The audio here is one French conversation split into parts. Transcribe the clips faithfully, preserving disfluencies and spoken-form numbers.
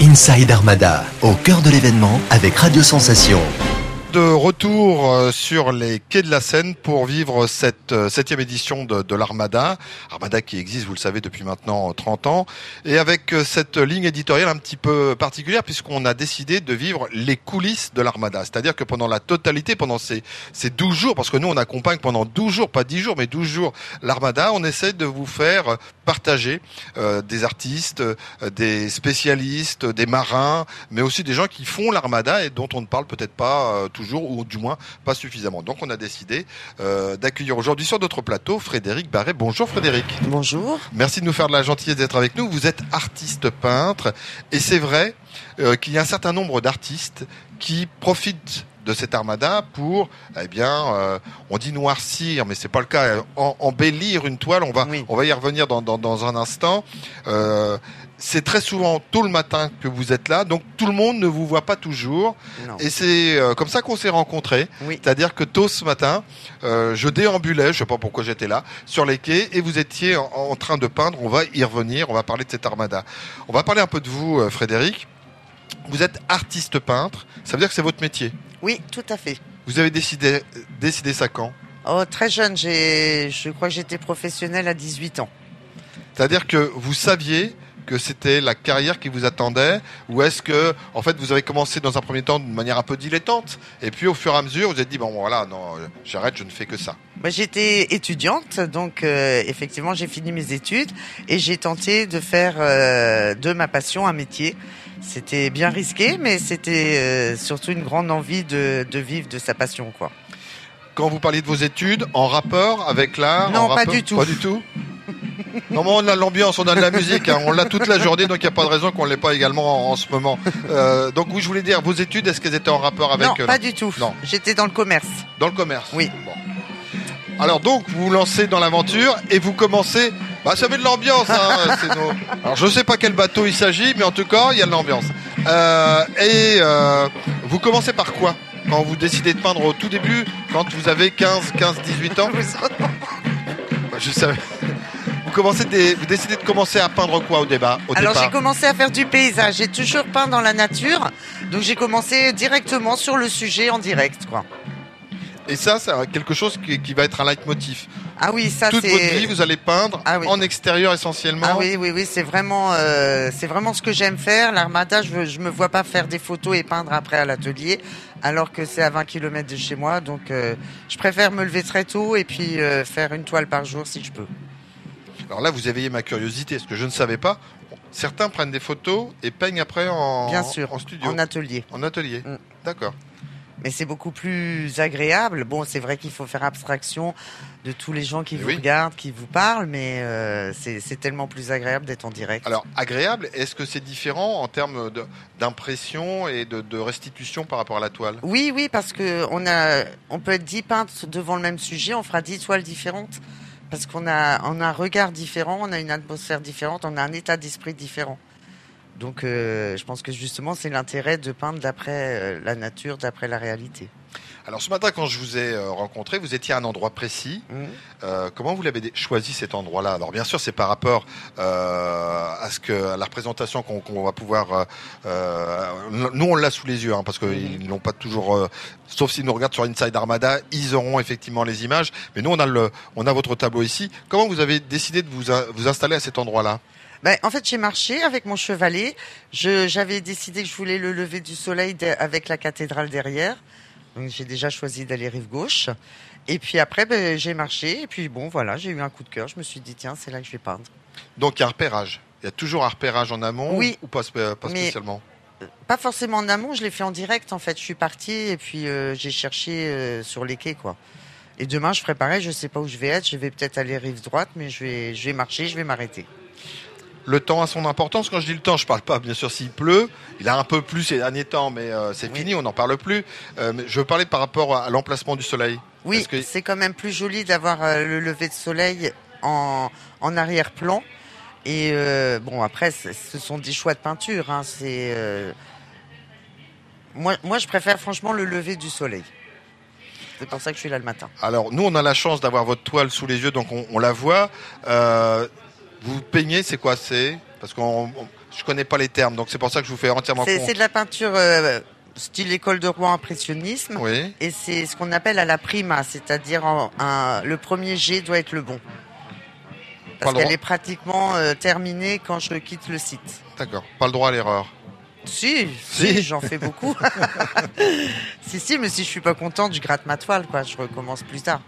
Inside Armada, au cœur de l'événement avec Radio Sensation. De retour sur les quais de la Seine pour vivre cette septième édition de, de l'Armada. Armada qui existe, vous le savez, depuis maintenant trente ans. Et avec cette ligne éditoriale un petit peu particulière puisqu'on a décidé de vivre les coulisses de l'Armada. C'est-à-dire que pendant la totalité, pendant ces, ces douze jours, parce que nous on accompagne pendant douze jours, pas dix jours, mais douze jours l'Armada, on essaie de vous faire partager euh, des artistes, euh, des spécialistes, des marins, mais aussi des gens qui font l'Armada et dont on ne parle peut-être pas euh, toujours, ou du moins pas suffisamment. Donc on a décidé euh, d'accueillir aujourd'hui sur notre plateau Frédéric Barret. Bonjour Frédéric. Bonjour. Merci de nous faire de la gentillesse d'être avec nous. Vous êtes artiste peintre et c'est vrai euh, qu'il y a un certain nombre d'artistes qui profitent de cette Armada pour, eh bien, euh, on dit noircir, mais c'est pas le cas, en, embellir une toile. On va, oui. on va y revenir dans, dans, dans un instant. Euh, c'est très souvent tôt le matin que vous êtes là, donc tout le monde ne vous voit pas toujours. Non. Et c'est euh, comme ça qu'on s'est rencontrés. Oui. C'est-à-dire que tôt ce matin, euh, je déambulais, je sais pas pourquoi j'étais là, sur les quais, et vous étiez en, en train de peindre. On va y revenir, on va parler de cette Armada. On va parler un peu de vous, euh, Frédéric. Vous êtes artiste peintre, ça veut dire que c'est votre métier? Oui, tout à fait. Vous avez décidé, décidé ça quand? Oh, très jeune, j'ai, je crois que j'étais professionnelle à dix-huit ans. C'est-à-dire que vous saviez que c'était la carrière qui vous attendait, ou est-ce que, en fait, vous avez commencé dans un premier temps de manière un peu dilettante, et puis au fur et à mesure, vous vous êtes dit, bon, voilà, non, j'arrête, je ne fais que ça. Bah, j'étais étudiante, donc euh, effectivement, j'ai fini mes études, et j'ai tenté de faire euh, de ma passion un métier. C'était bien risqué, mais c'était euh, surtout une grande envie de, de vivre de sa passion, quoi. Quand vous parliez de vos études, en rapport avec l'art? Non, en pas rapport... du tout. Pas du tout. Non, mais on a l'ambiance, on a de la musique, hein. On l'a toute la journée, donc il n'y a pas de raison qu'on ne l'ait pas également en, en ce moment. Euh, donc oui, je voulais dire, vos études, est-ce qu'elles étaient en rapport avec... Non, euh, pas du tout. Non. J'étais dans le commerce. Dans le commerce? Oui. Bon. Alors donc, vous vous lancez dans l'aventure et vous commencez... Bah, ça met de l'ambiance, hein. C'est nos... Alors je ne sais pas quel bateau il s'agit, mais en tout cas, il y a de l'ambiance. Euh, et euh, vous commencez par quoi? Quand vous décidez de peindre au tout début, quand vous avez quinze, dix-huit ans? Bah, je savais... Vous, commencez des... vous décidez de commencer à peindre quoi au, débat, au Alors départ? j'ai commencé à faire du paysage. J'ai toujours peint dans la nature, donc j'ai commencé directement sur le sujet en direct, quoi. Et ça, c'est quelque chose qui, qui va être un leitmotiv. Ah oui, ça Toute c'est... votre vie, vous allez peindre ah oui. en extérieur essentiellement. Ah oui, oui, oui, c'est vraiment, euh, c'est vraiment ce que j'aime faire. L'Armada, je, je me vois pas faire des photos et peindre après à l'atelier, alors que c'est à vingt kilomètres de chez moi. Donc, euh, je préfère me lever très tôt et puis euh, faire une toile par jour si je peux. Alors là, vous éveillez ma curiosité, parce que je ne savais pas. Certains prennent des photos et peignent après en, Bien sûr, en studio. en atelier. En atelier, Mm. d'accord. Mais c'est beaucoup plus agréable. Bon, c'est vrai qu'il faut faire abstraction de tous les gens qui vous oui. regardent, qui vous parlent, mais euh, c'est, c'est tellement plus agréable d'être en direct. Alors, agréable, est-ce que c'est différent en termes de, d'impression et de, de restitution par rapport à la toile? Oui, oui, parce que on a, on peut être dix peintres devant le même sujet, on fera dix toiles différentes. Parce qu'on a, on a un regard différent, on a une atmosphère différente, on a un état d'esprit différent. Donc, euh, je pense que justement, c'est l'intérêt de peindre d'après euh, la nature, d'après la réalité. Alors, ce matin, quand je vous ai euh, rencontré, vous étiez à un endroit précis. Mmh. Euh, comment vous l'avez choisi cet endroit-là? Alors, bien sûr, c'est par rapport euh, à ce que à la représentation qu'on, qu'on va pouvoir. Euh, nous, on l'a sous les yeux, hein, parce qu'ils mmh. n'ont pas toujours. Euh, sauf s'ils nous regardent sur Inside Armada, ils auront effectivement les images. Mais nous, on a le, on a votre tableau ici. Comment vous avez décidé de vous, vous installer à cet endroit-là? Ben, en fait, j'ai marché avec mon chevalet. Je, j'avais décidé que je voulais le lever du soleil de, avec la cathédrale derrière. Donc, j'ai déjà choisi d'aller rive gauche. Et puis après, ben, j'ai marché. Et puis bon, voilà, j'ai eu un coup de cœur. Je me suis dit, tiens, c'est là que je vais peindre. Donc, il y a un repérage. Il y a toujours un repérage en amont? Oui. Ou pas, pas spécialement? Mais, pas forcément en amont. Je l'ai fait en direct, en fait. Je suis partie et puis euh, j'ai cherché euh, sur les quais, quoi. Et demain, je ferai pareil. Je sais pas où je vais être. Je vais peut-être aller rive droite, mais je vais, je vais marcher, je vais m'arrêter. Le temps a son importance. Quand je dis le temps, je parle pas bien sûr s'il pleut. Il a un peu plu ces derniers temps, mais euh, c'est oui. fini, on n'en parle plus. Euh, mais je veux parler par rapport à l'emplacement du soleil. Oui, que... c'est quand même plus joli d'avoir euh, le lever de soleil en, en arrière-plan. Et euh, bon, après, ce sont des choix de peinture. Hein. C'est euh... moi, moi, je préfère franchement le lever du soleil. C'est pour ça que je suis là le matin. Alors, nous, on a la chance d'avoir votre toile sous les yeux, donc on, on la voit. Euh, vous peignez, c'est quoi? C'est parce qu'on, on, je connais pas les termes, donc c'est pour ça que je vous fais entièrement C'est, con- c'est de la peinture euh, style école de Rouen impressionnisme. Oui. Et c'est ce qu'on appelle à la prima, c'est-à-dire en, un, le premier jet doit être le bon. Pas Parce le qu'elle droit. est pratiquement euh, terminée quand je quitte le site. D'accord. Pas le droit à l'erreur. Si, Si. si, j'en fais beaucoup. si, si, mais si je suis pas contente, je gratte ma toile, quoi. Je recommence plus tard.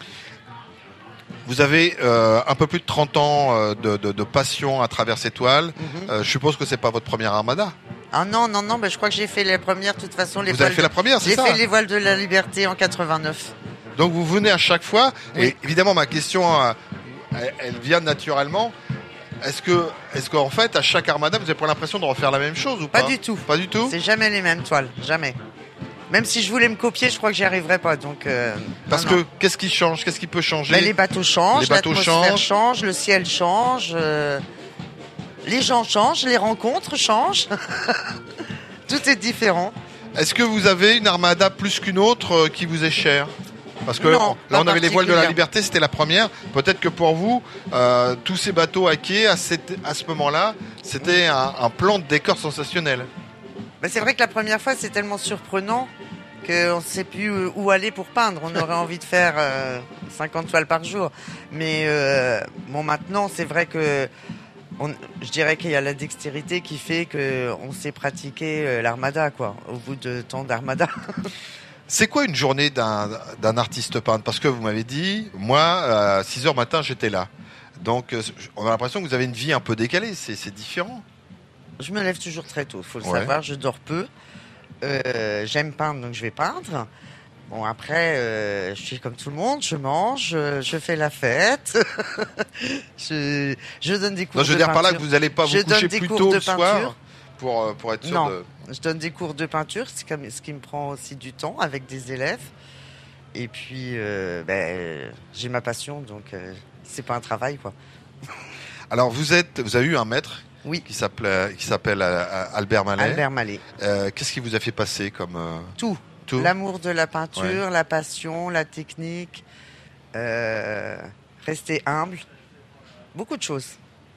Vous avez euh, un peu plus de trente ans euh, de, de, de passion à travers ces toiles. Mhm. Euh, je suppose que c'est pas votre première armada. Ah non, non, non, bah, je crois que j'ai fait les premières, de toute façon. Les Vous avez voiles fait de- la première, c'est J'ai ça fait les voiles de la liberté en quatre-vingt-neuf. Donc vous venez à chaque fois. Oui. Et évidemment, ma question, euh, elle, elle vient naturellement. Est-ce que, est-ce qu'en fait, à chaque armada, vous avez pas l'impression de refaire la même chose ou pas Pas du tout. Pas du tout. C'est jamais les mêmes toiles, jamais. Même si je voulais me copier, je crois que j'y arriverais pas. Donc, euh, Parce non, que non. qu'est-ce qui change Qu'est-ce qui peut changer Ben, les bateaux changent, Les bateaux l'atmosphère changent. change, le ciel change, euh, les gens changent, les rencontres changent. Tout est différent. Est-ce que vous avez une armada plus qu'une autre euh, qui vous est chère? Parce que Non, là, pas on avait les voiles de la particulière. liberté, c'était la première. Peut-être que pour vous, euh, tous ces bateaux à quai, à, cette- à ce moment-là, c'était un, un plan de décor sensationnel. Ben, c'est vrai que la première fois, c'est tellement surprenant qu'on ne sait plus où aller pour peindre. On aurait envie de faire euh, cinquante toiles par jour. Mais euh, bon, maintenant, c'est vrai que on, je dirais qu'il y a la dextérité qui fait qu'on sait pratiquer euh, l'armada, quoi, au bout de tant d'armada. C'est quoi une journée d'un d'un artiste peintre? Parce que vous m'avez dit, moi, à six heures matin, j'étais là. Donc, euh, on a l'impression que vous avez une vie un peu décalée. C'est c'est différent. Je me lève toujours très tôt, faut le Ouais. savoir. Je dors peu. Euh, j'aime peindre, donc je vais peindre. Bon, après, euh, je suis comme tout le monde. Je mange, euh, je fais la fête. je, je donne des cours Non, je veux de dire par là que peinture. vous n'allez pas Je vous coucher donne des plus cours tôt de le soir peinture. pour, euh, pour être sûr Non. de... Je donne des cours de peinture, c'est comme- ce qui me prend aussi du temps avec des élèves. Et puis, euh, ben, j'ai ma passion, donc euh, c'est pas un travail, quoi. Alors, vous êtes, vous avez eu un maître Oui, qui s'appelle qui s'appelle euh, Albert Mallet. Albert Mallet. Euh, Qu'est-ce qui vous a fait passer comme euh, Tout. tout L'amour de la peinture, la passion, la technique, euh, rester humble, beaucoup de choses.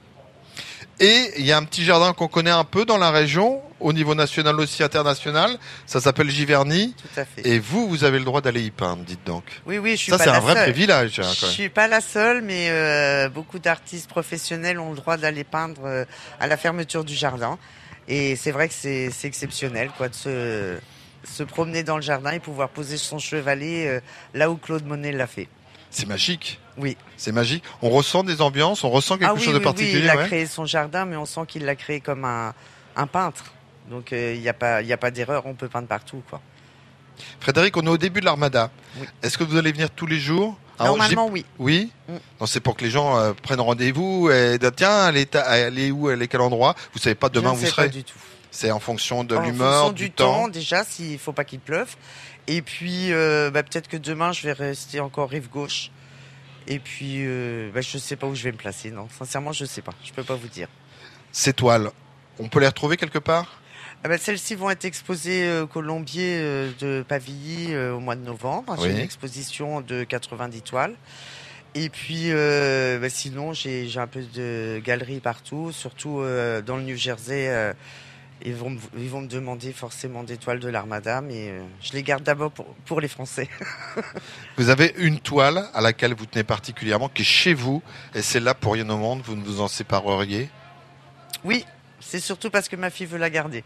Et il y a un petit jardin qu'on connaît un peu dans la région, au niveau national aussi international. Ça s'appelle Giverny. Tout à fait. Et vous, vous avez le droit d'aller y peindre, dites donc. Oui, oui, je suis Ça, pas c'est la un vrai seule. privilège. hein, Je quand même. suis pas la seule, mais euh, beaucoup d'artistes professionnels ont le droit d'aller peindre euh, à la fermeture du jardin. Et c'est vrai que c'est c'est exceptionnel, quoi, de se, se promener dans le jardin et pouvoir poser son chevalet euh, là où Claude Monet l'a fait. C'est magique. Oui. C'est magique. On ressent des ambiances, on ressent quelque ah oui, chose de oui, particulier. oui, il a ouais. créé son jardin, mais on sent qu'il l'a créé comme un, un peintre. Donc euh, il n'y a pas, il y a pas d'erreur, on peut peindre partout, quoi. Frédéric, on est au début de l'armada. Oui. Est-ce que vous allez venir tous les jours? Alors, Normalement, j'ai- oui. Oui. Mm. Non, c'est pour que les gens euh, prennent rendez-vous et disent, tiens, elle est, à- elle est où, elle est quel endroit? Vous savez pas demain Je où ne vous sais serez. pas du tout. C'est en fonction de En l'humeur, fonction du, du temps. temps, déjà, s'il faut pas qu'il pleuve. Et puis, euh, bah, peut-être que demain, je vais rester encore rive gauche. Et puis, euh, bah, je sais pas où je vais me placer. Non, sincèrement, je sais pas. Je peux pas vous dire. Ces toiles, on peut les retrouver quelque part? Ah bah, celles-ci vont être exposées euh, au Colombier euh, de Pavilly euh, au mois de novembre. J'ai Oui. une exposition de quatre-vingt-dix toiles. Et puis, euh, bah, sinon, j'ai j'ai un peu de galeries partout, surtout euh, dans le New Jersey. euh, ils, vont, me- ils vont me demander forcément des toiles de l'Armada, mais euh, je les garde d'abord pour, pour les Français. Vous avez une toile à laquelle vous tenez particulièrement, qui est chez vous, et celle-là, pour rien au monde, vous ne vous en sépareriez? Oui, c'est surtout parce que ma fille veut la garder.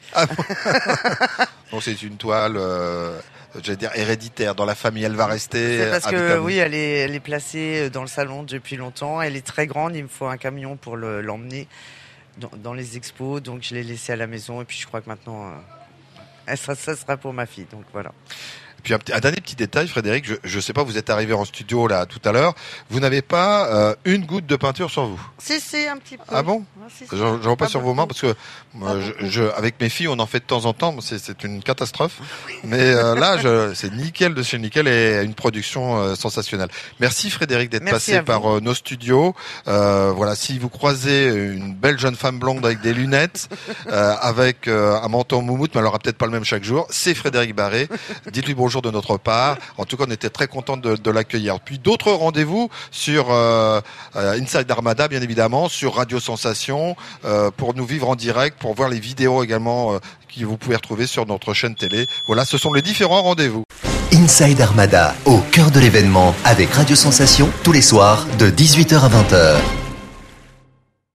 Donc c'est une toile, euh, j'allais dire héréditaire, dans la famille, elle va rester. C'est parce à que vitam. oui, elle est, elle est placée dans le salon depuis longtemps. Elle est très grande, il me faut un camion pour le- l'emmener dans, dans les expos. Donc je l'ai laissée à la maison et puis je crois que maintenant, euh, elle sera- ça sera pour ma fille. Donc voilà. Puis un, petit- un dernier petit détail, Frédéric, je ne sais pas, vous êtes arrivé en studio là tout à l'heure, vous n'avez pas euh, une goutte de peinture sur vous. Si, si, un petit peu. Ah bon? Ah, si, si. J'en j'en vois pas Pas sur vos mains beaucoup. parce que moi, Pas je, beaucoup. je- avec mes filles, on en fait de temps en temps, c'est c'est une catastrophe. Mais euh, là, je- c'est nickel de chez nickel et une production euh, sensationnelle. Merci Frédéric d'être Merci passé à vous. par euh, nos studios. Euh, voilà, si vous croisez une belle jeune femme blonde avec des lunettes, euh, avec euh, un menton moumoute, mais elle aura peut-être pas le même chaque jour, c'est Frédéric Barré. Dites-lui bonjour. bonjour de notre part. En tout cas, on était très contents de, de l'accueillir. Puis d'autres rendez-vous sur euh, Inside Armada, bien évidemment, sur Radio Sensation, euh, pour nous vivre en direct, pour voir les vidéos également euh, que vous pouvez retrouver sur notre chaîne télé. Voilà, ce sont les différents rendez-vous. Inside Armada, au cœur de l'événement, avec Radio Sensation, tous les soirs, de dix-huit heures à vingt heures.